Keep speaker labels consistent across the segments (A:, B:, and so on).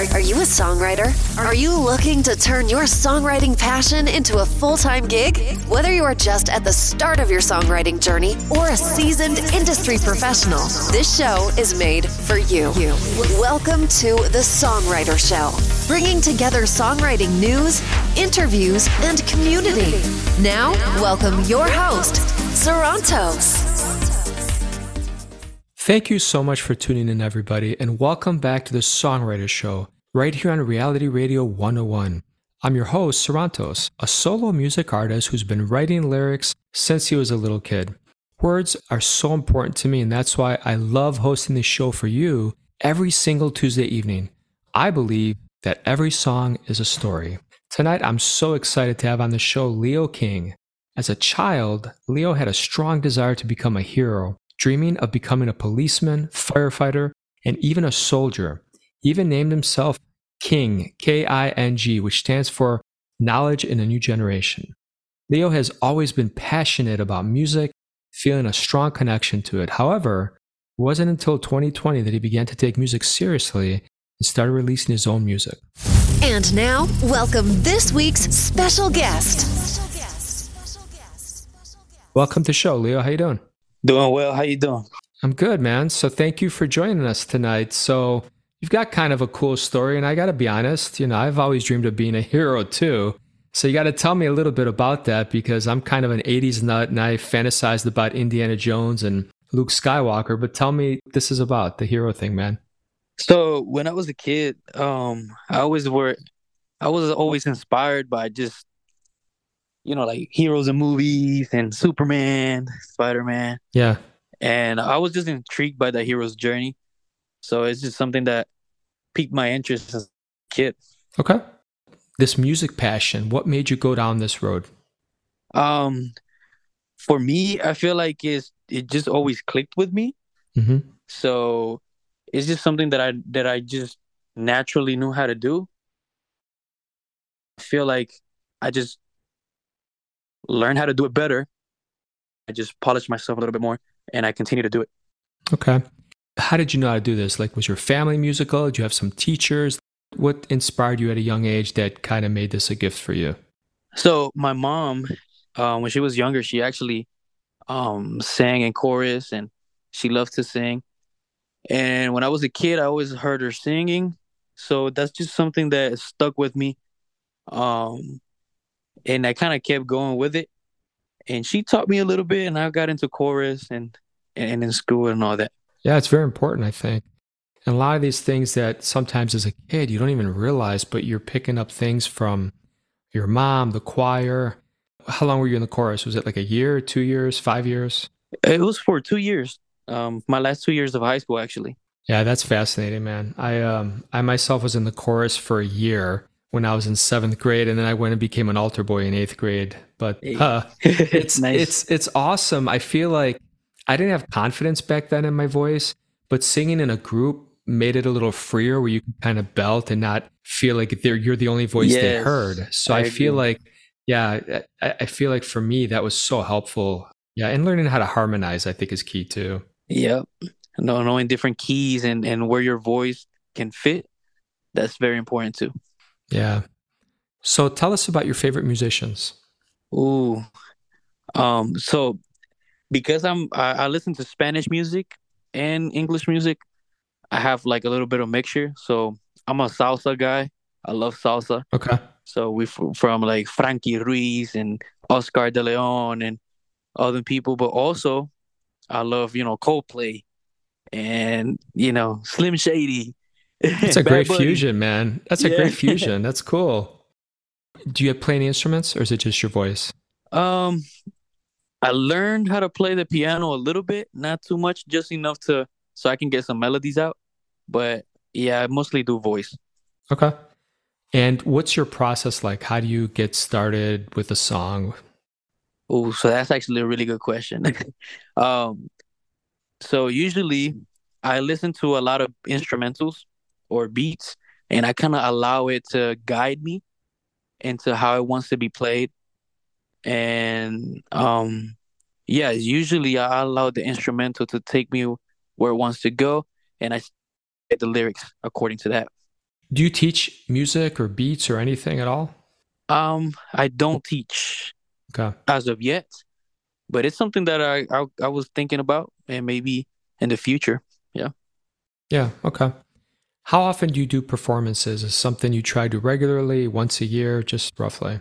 A: Are you a songwriter? Are you looking to turn your songwriting passion into a full-time gig? Whether you are just at the start of your songwriting journey or a seasoned industry professional, this show is made for you. Welcome to The Songwriter Show, bringing together songwriting news, interviews, and community. Now, welcome your host, Sarantos.
B: Thank you so much for tuning in, everybody, and welcome back to The Songwriter Show, right here on Reality Radio 101. I'm your host, Sarantos, a solo music artist who's been writing lyrics since he was a little kid. Words are so important to me, and that's why I love hosting this show for you every single Tuesday evening. I believe that every song is a story. Tonight, I'm so excited to have on the show Leo King. As a child, Leo had a strong desire to become a hero, dreaming of becoming a policeman, firefighter, and even a soldier. He even named himself King, K-I-N-G, which stands for Knowledge in a New Generation. Leo has always been passionate about music, feeling a strong connection to it. However, it wasn't until 2020 that he began to take music seriously and started releasing his own music.
A: And now, welcome this week's special guest.
B: Welcome to the show, Leo. How you doing?
C: Doing well. How you doing?
B: I'm good, man. So thank you for joining us tonight. So you've got kind of a cool story, and I got to be honest, I've always dreamed of being a hero too. So you got to tell me a little bit about that, because I'm kind of an 80s nut and I fantasized about Indiana Jones and Luke Skywalker, but tell me what this is about, the hero thing, man.
C: So when I was a kid, I was always inspired by just, like heroes in movies and Superman, Spider-Man.
B: Yeah.
C: And I was just intrigued by the hero's journey. So it's just something that piqued my interest as a kid.
B: Okay. This music passion, what made you go down this road?
C: For me, I feel like it just always clicked with me.
B: Mm-hmm.
C: So it's just something that I just naturally knew how to do. I feel like I just learned how to do it better. I just polished myself a little bit more, and I continue to do it.
B: Okay. How did you know how to do this? Like, was your family musical? Did you have some teachers? What inspired you at a young age that kind of made this a gift for you?
C: So my mom, when she was younger, she actually sang in chorus, and she loved to sing. And when I was a kid, I always heard her singing. So that's just something that stuck with me. And I kind of kept going with it. And she taught me a little bit, and I got into chorus and in school and all that.
B: Yeah, it's very important, I think. And a lot of these things that sometimes as a kid you don't even realize, but you're picking up things from your mom, the choir. How long were you in the chorus? Was it like a year, 2 years, 5 years?
C: It was for 2 years. My last 2 years of high school, actually.
B: Yeah, that's fascinating, man. I myself was in the chorus for a year when I was in 7th grade, and then I went and became an altar boy in 8th grade. But it's
C: nice.
B: it's awesome. I feel like I didn't have confidence back then in my voice, but singing in a group made it a little freer, where you can kind of belt and not feel like you're the only voice they heard. So I feel like, I feel like for me that was so helpful. Yeah, and learning how to harmonize, I think, is key too.
C: Yep. Knowing different keys and where your voice can fit, that's very important too.
B: Yeah. So tell us about your favorite musicians.
C: Ooh. So because I listen to Spanish music and English music, I have like a little bit of mixture. So I'm a salsa guy. I love salsa.
B: Okay.
C: So we from like Frankie Ruiz and Oscar De Leon and other people, but also I love, Coldplay and, Slim Shady.
B: That's a
C: Bad
B: great
C: Bunny.
B: fusion, man. That's a great fusion. That's cool. Do you play any instruments, or is it just your voice?
C: I learned how to play the piano a little bit, not too much, just enough so I can get some melodies out. But yeah, I mostly do voice.
B: Okay. And what's your process like? How do you get started with a song?
C: Oh, so that's actually a really good question. So usually I listen to a lot of instrumentals or beats, and I kind of allow it to guide me into how it wants to be played. And usually I allow the instrumental to take me where it wants to go, and I get the lyrics according to that.
B: Do you teach music or beats or anything at all?
C: I don't teach
B: Okay.
C: as of yet, but it's something that I was thinking about, and maybe in the future. Yeah.
B: Yeah. Okay. How often do you do performances? Is something you try to regularly, once a year, just roughly?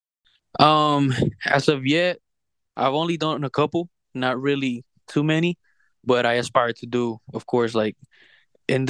C: As of yet, I've only done a couple, not really too many, but I aspire to do, of course, like in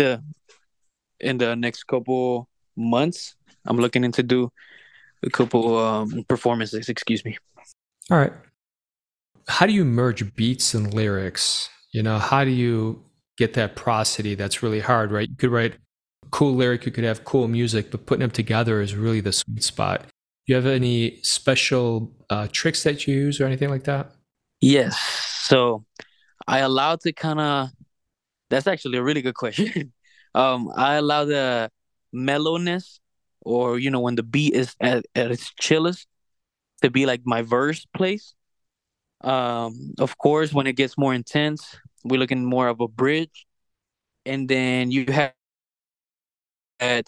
C: the next couple months. I'm looking into do a couple performances. Excuse me.
B: All right. How do you merge beats and lyrics? How do you get that prosody that's really hard, right? You could write a cool lyric, you could have cool music, but putting them together is really the sweet spot. Do you have any special tricks that you use or anything like that?
C: Yes. So I allow to kind of. That's actually a really good question. I allow the mellowness, or when the beat is at its chillest, to be like my verse place. Of course, when it gets more intense, we're looking more of a bridge, and then you have that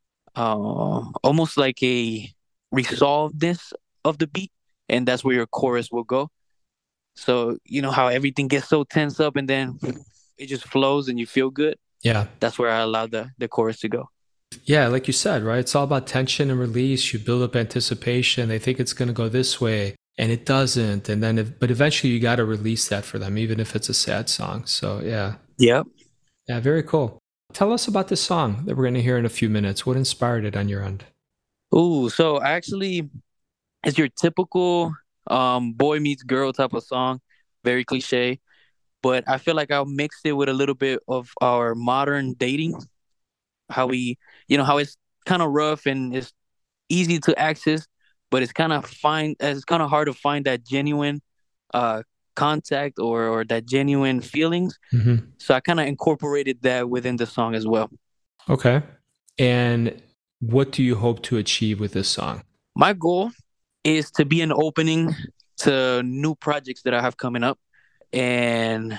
C: almost like a resolvedness of the beat, and that's where your chorus will go. So you know how everything gets so tense up, and then it just flows, and you feel good.
B: Yeah.
C: That's where I allow the chorus to go.
B: Yeah, like you said, right? It's all about tension and release. You build up anticipation. They think it's going to go this way, and it doesn't. And then, but eventually, you got to release that for them, even if it's a sad song. So, yeah.
C: Yep.
B: Yeah, very cool. Tell us about this song that we're going to hear in a few minutes. What inspired it on your end?
C: Ooh, so actually, it's your typical boy meets girl type of song, very cliche. But I feel like I'll mix it with a little bit of our modern dating, how how it's kind of rough and it's easy to access, but it's kind of hard to find that genuine uh contact or that genuine feelings.
B: Mm-hmm.
C: So I kind of incorporated that within the song as well.
B: Okay. And what do you hope to achieve with this song?
C: My goal is to be an opening to new projects that I have coming up, and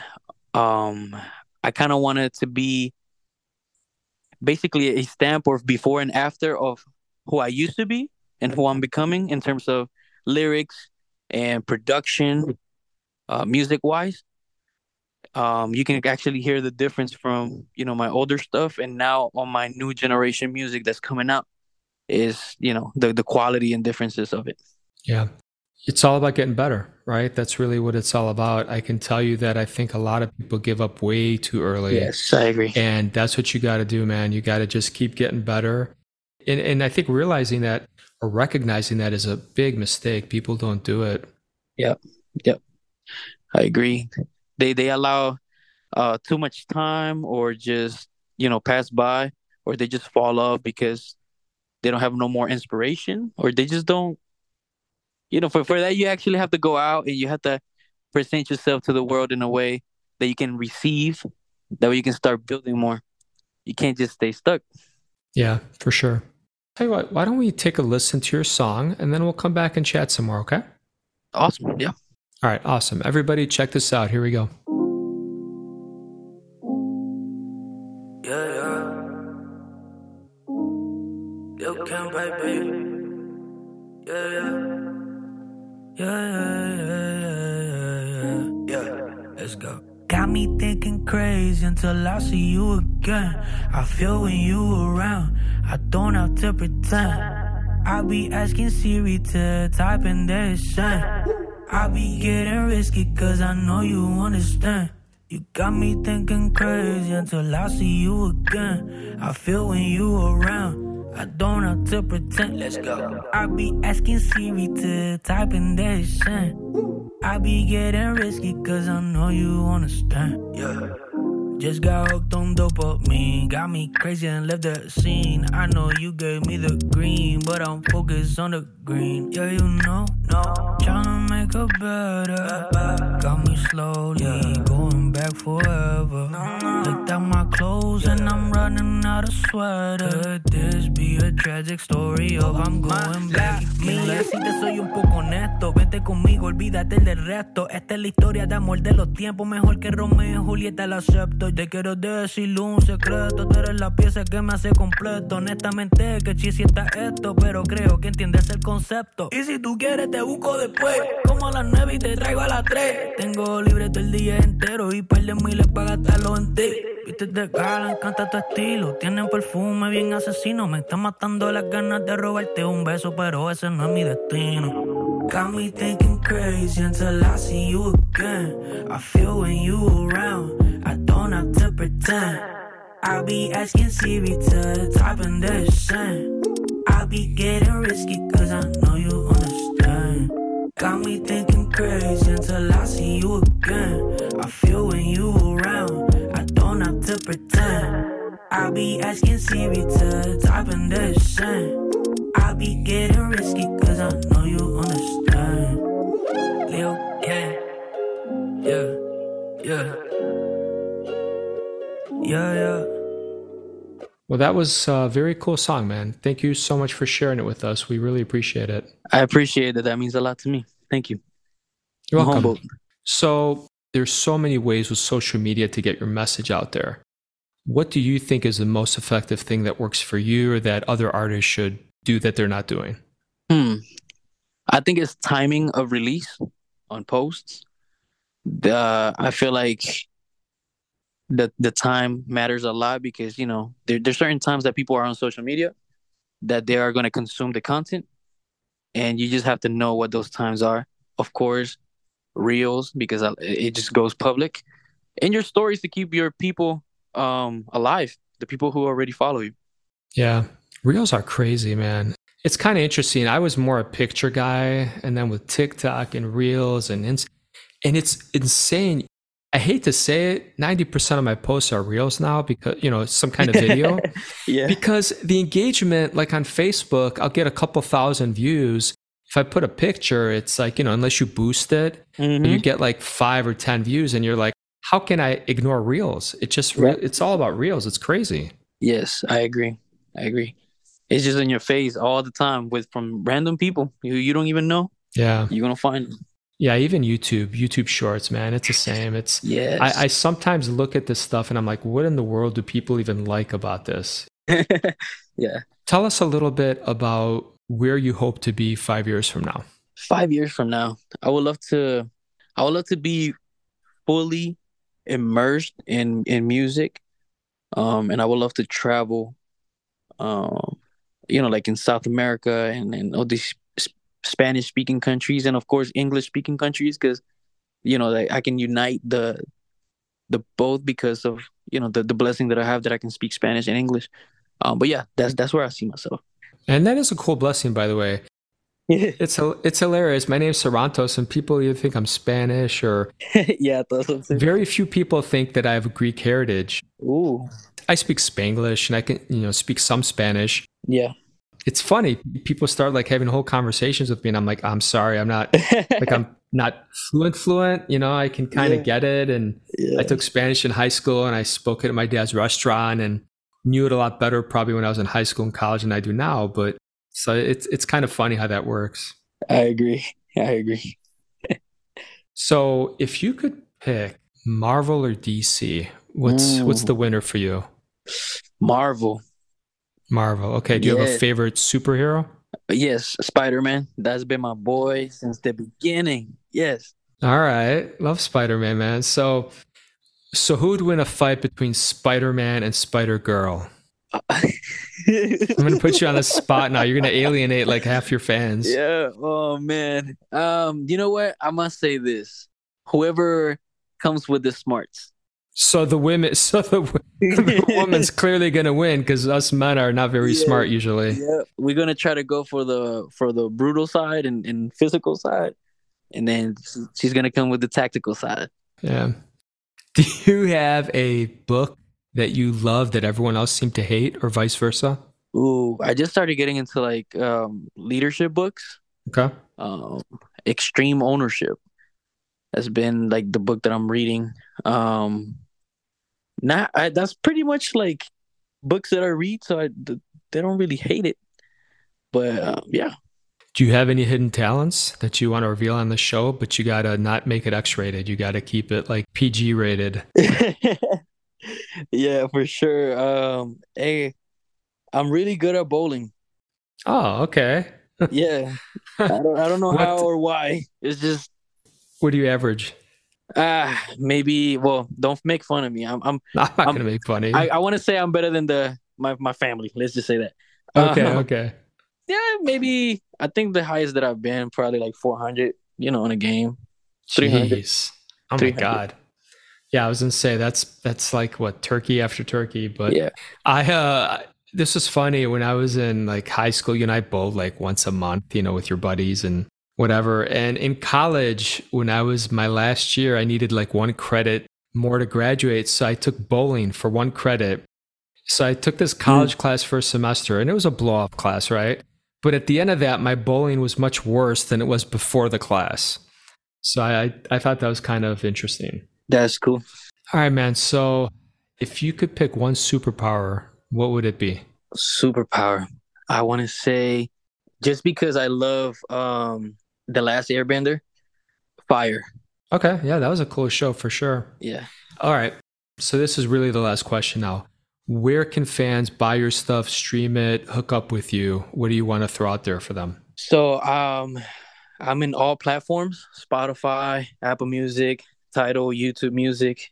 C: I kind of want it to be basically a stamp or before and after of who I used to be and who I'm becoming in terms of lyrics and production, music wise. You can actually hear the difference from my older stuff and now on my new generation music that's coming out is the quality and differences of it.
B: Yeah. It's all about getting better, right? That's really what it's all about. I can tell you that I think a lot of people give up way too early.
C: Yes, I agree.
B: And that's what you got to do, man. You got to just keep getting better. And I think realizing that or recognizing that is a big mistake. People don't do it.
C: Yep. I agree. They allow too much time or just, pass by, or they just fall off because they don't have no more inspiration, or they just don't. For that, you actually have to go out and you have to present yourself to the world in a way that you can receive, that way you can start building more. You can't just stay stuck.
B: Yeah, for sure. Tell you what, why don't we take a listen to your song and then we'll come back and chat some more, okay?
C: Awesome. Yeah.
B: All right, awesome. Everybody check this out. Here we go.
D: Yeah. You can baby. Yeah. Let's go. Got me thinking crazy until I see you again. I feel when you around, I don't have to pretend. I be asking Siri to type in that shit. I be getting risky cause I know you understand. You got me thinking crazy until I see you again. I feel when you around, I don't have to pretend. Let's go. I be asking Siri to type in that shit. I be getting risky cause I know you understand. Yeah. Just got hooked on dopamine. Got me crazy and left the scene. I know you gave me the green, but I'm focused on the green. Yeah, no. Tryna make it better. Got me slowly going back forever. Like down my clothes and I'm running out of sweater. Could this be a tragic story of I'm going back? Mira, si te soy un poco honesto, vete conmigo, olvídate del resto. Esta es la historia de amor de los tiempos, mejor que Romeo y Julieta la acepto. Te quiero decir un secreto, tú eres la pieza que me hace completo. Honestamente que chisi está esto, pero creo que entiendes el concepto. Y si tú quieres te busco después, como a las 9 y te traigo a las 3. Tengo libre todo el día entero y par de miles para gastarlo en ti. Viste de gala, encanta tu estilo, tienen perfume bien asesino. Me están matando las ganas de robarte un beso, pero ese no es mi destino. Got me thinking crazy until I see you again. I feel when you around, I don't have to pretend. I'll be asking Siri to type in the send. I'll be getting risky cause I know you understand. Got me thinking crazy until I see you again. I feel when you around, I don't have to pretend. I'll be asking Siri to type in the send. I'll be getting risky cause I know you understand. Lil' Ken, yeah, yeah, yeah, yeah.
B: Well, that was a very cool song, man. Thank you so much for sharing it with us. We really appreciate it.
C: I appreciate it. That means a lot to me. Thank you.
B: You're
C: I'm
B: welcome.
C: humbled.
B: So there's so many ways with social media to get your message out there. What do you think is the most effective thing that works for you or that other artists should do that they're not doing?
C: I think it's timing of release on posts. I feel like the time matters a lot because, you know, there's certain times that people are on social media that they are going to consume the content, and you just have to know what those times are. Of course, reels, because it just goes public, and your stories to keep your people alive, the people who already follow you.
B: Yeah, reels are crazy, man. It's kind of interesting. I was more a picture guy, and then with TikTok and reels and it's insane. I hate to say it, 90% of my posts are reels now because, you know, some kind of video.
C: Yeah.
B: Because the engagement, like on Facebook, I'll get a couple thousand views. If I put a picture, it's like, you know, unless you boost it, you get like 5 or 10 views and you're like, how can I ignore reels? It just, it's all about reels. It's crazy.
C: Yes, I agree. It's just in your face all the time from random people you don't even know.
B: Yeah.
C: You're going to find them.
B: Yeah, even YouTube Shorts, man, it's the same. It's
C: yes.
B: I sometimes look at this stuff and I'm like, what in the world do people even like about this?
C: Yeah.
B: Tell us a little bit about where you hope to be 5 years from now.
C: 5 years from now, I would love to be fully immersed in music, and I would love to travel, you know, like in South America and all these Spanish speaking countries, and of course English speaking countries, because, you know, I can unite the both because of, you know, the blessing that I have that I can speak Spanish and English. But yeah, that's where I see myself.
B: And that is a cool blessing, by the way. It's hilarious. My name's Sarantos, and people either think I'm Spanish or
C: yeah,
B: very few people think that I have a Greek heritage.
C: Ooh.
B: I speak Spanglish and I can, you know, speak some Spanish.
C: Yeah.
B: It's funny. People start like having whole conversations with me, and I'm like, I'm sorry, I'm not like I'm not fluent. You know, I can kind of get it. And I took Spanish in high school, and I spoke it at my dad's restaurant, and knew it a lot better probably when I was in high school and college than I do now. But so it's kind of funny how that works.
C: I agree.
B: So if you could pick Marvel or DC, what's the winner for you?
C: Marvel.
B: Okay. Do you have a favorite superhero?
C: Yes, Spider-Man. That's been my boy since the beginning. Yes.
B: All right. Love Spider-Man, man. So who would win a fight between Spider-Man and Spider-Girl? I'm going to put you on the spot now. You're going to alienate like half your fans.
C: Yeah. Oh, man. You know what? I must say this. Whoever comes with the smarts.
B: So the woman's clearly going to win because us men are not very smart usually.
C: Yeah. We're going to try to go for the brutal side and physical side. And then she's going to come with the tactical side.
B: Yeah. Do you have a book that you love that everyone else seemed to hate, or vice versa?
C: Ooh, I just started getting into like leadership books.
B: Okay.
C: Extreme Ownership has been like the book that I'm reading. That's pretty much like books that I read, so they don't really hate it. But yeah.
B: Do you have any hidden talents that you want to reveal on the show, but you got to not make it X-rated? You got to keep it like PG rated.
C: Yeah, for sure. Hey, I'm really good at bowling.
B: Oh, okay.
C: Yeah. I don't know how or why. It's just,
B: what do you average?
C: Maybe. Well, don't make fun of me. I'm
B: not gonna make fun of you.
C: I want to say I'm better than my family. Let's just say that.
B: Okay.
C: Yeah, maybe. I think the highest that I've been probably like 400. In a game. 300.
B: Jeez. Oh my God. Yeah, I was gonna say that's like what, turkey after turkey. But yeah, this was funny when I was in like high school. I bowled like once a month, with your buddies and whatever. And in college, when I was my last year, I needed like 1 credit more to graduate, so I took bowling for 1 credit. So I took this college class for a semester, and it was a blow-up class, right? But at the end of that, my bowling was much worse than it was before the class. So I thought that was kind of interesting.
C: That's cool.
B: All right, man. So if you could pick one superpower, what would it be?
C: Superpower. I want to say, just because I love The Last Airbender, fire.
B: Okay. Yeah, that was a cool show for sure.
C: Yeah.
B: All right. So this is really the last question now. Where can fans buy your stuff, stream it, hook up with you? What do you want to throw out there for them?
C: So I'm in all platforms: Spotify, Apple Music, Tidal, YouTube Music.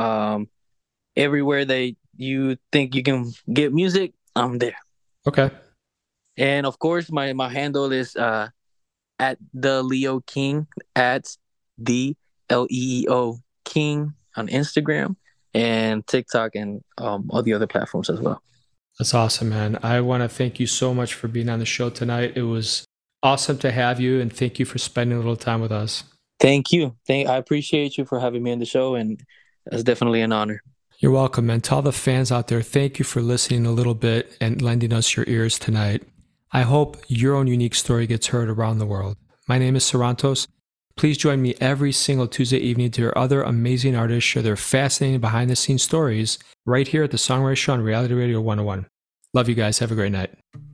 C: Everywhere that you think you can get music, I'm there.
B: Okay.
C: And of course, my handle is at the Leo King, at the LEEO King on Instagram and TikTok and all the other platforms as well.
B: That's awesome, man. I want to thank you so much for being on the show tonight. It was awesome to have you, and thank you for spending a little time with us.
C: Thank you. I appreciate you for having me on the show, and it's definitely an honor.
B: You're welcome, man. To all the fans out there, thank you for listening a little bit and lending us your ears tonight. I hope your own unique story gets heard around the world. My name is Sarantos. Please join me every single Tuesday evening to hear other amazing artists share their fascinating behind-the-scenes stories right here at the Songwriter Show on Reality Radio 101. Love you guys. Have a great night.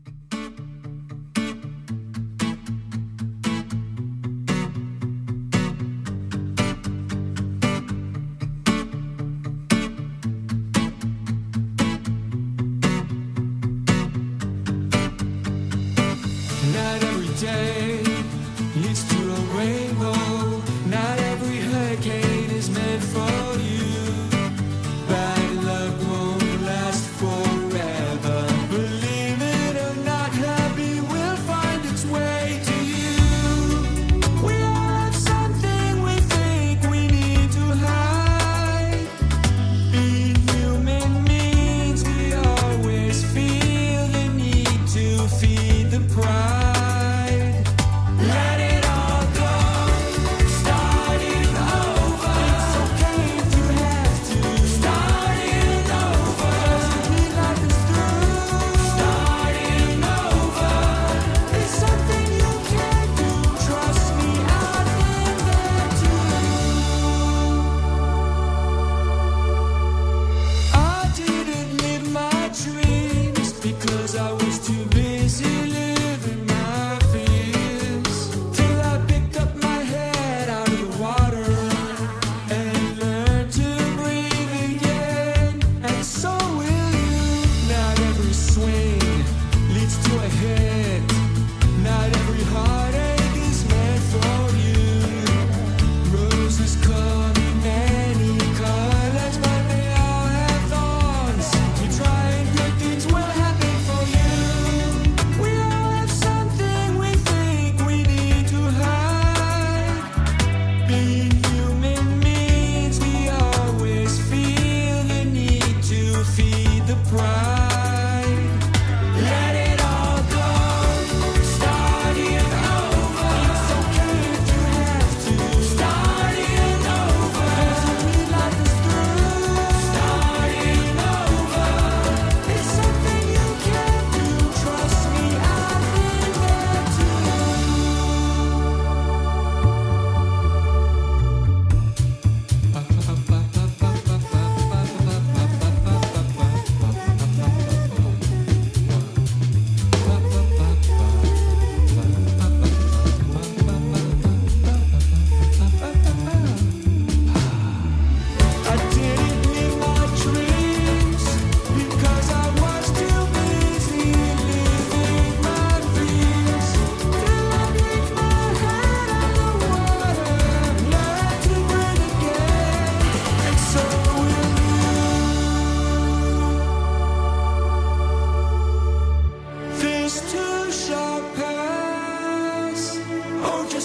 D: Not every day leads to a rainbow. Not every hurricane is meant for you. Bad luck won't last forever. Believe it or not, happy will find its way to you. We all have something we think we need to hide. Being human means we always feel the need to feed the pride. Let it all go, starting over. It's okay if you have to. Starting over. Doesn't mean life is through. Starting over. It's something you can do. Trust me, I've been there too. I didn't live my dreams because I was too busy living my fears. Till I picked up my head out of the water and learned to breathe again. And so will you. Not every swing leads to a hit. Not every heartache is meant for you. Roses come in many colors, but they all have thorns. You try and good things will happen for you. We all have something we think we need to hide. Being human means we always feel the need to feed the pride. Let it all go.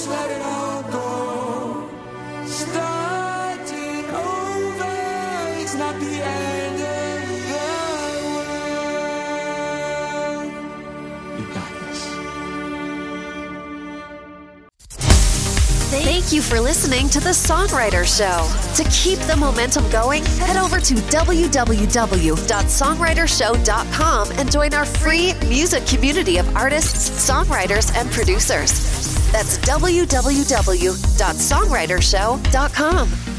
E: just let it all go. Starting over, it's not the end of the world. You got this.
A: Thank you for listening to The Songwriter Show. To keep the momentum going, head over to www.songwritershow.com and join our free music community of artists, songwriters, and producers. That's www.songwritershow.com.